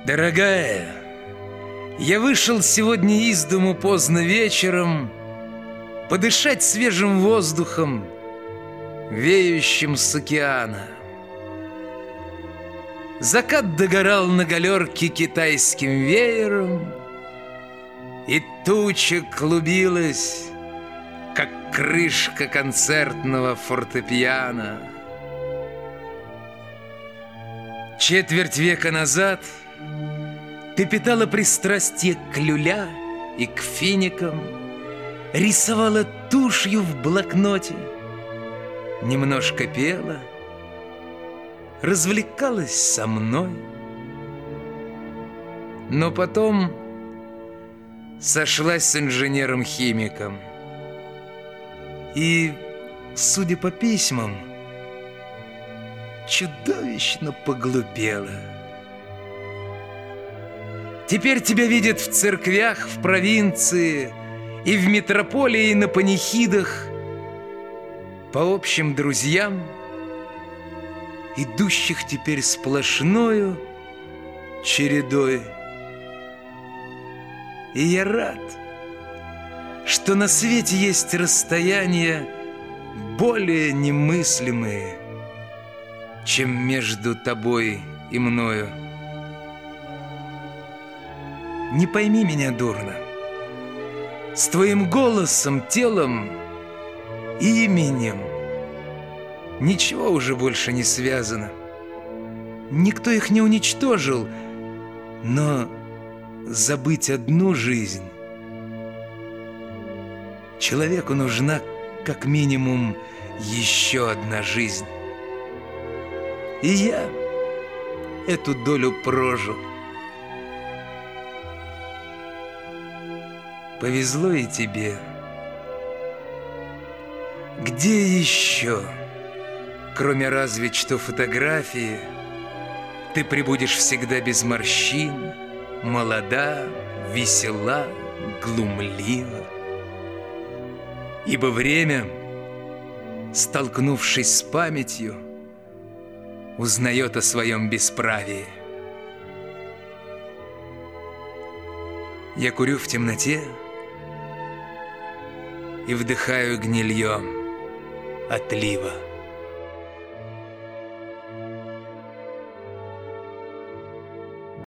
Дорогая, я вышел сегодня из дому поздно вечером подышать свежим воздухом, веющим с океана. Закат догорал на галерке китайским веером, и туча клубилась, как крышка концертного фортепиано. Четверть века назад ты питала пристрастие к люля и к финикам, рисовала тушью в блокноте, немножко пела, развлекалась со мной. Но потом сошлась с инженером-химиком и, судя по письмам, чудовищно поглупела. Теперь тебя видят в церквях, в провинции и в метрополии на панихидах, по общим друзьям, идущих теперь сплошною чередой. И я рад, что на свете есть расстояния более немыслимые, чем между тобой и мною. Не пойми меня дурно. С твоим голосом, телом, именем ничего уже больше не связано. Никто их не уничтожил, но забыть одну жизнь. Человеку нужна как минимум еще одна жизнь. И я эту долю прожил. Повезло и тебе. Где еще, кроме разве что фотографии, ты пребудешь всегда без морщин, молода, весела, глумлива? Ибо время, столкнувшись с памятью, узнает о своем бесправии. Я курю в темноте и вдыхаю гнильем отлива.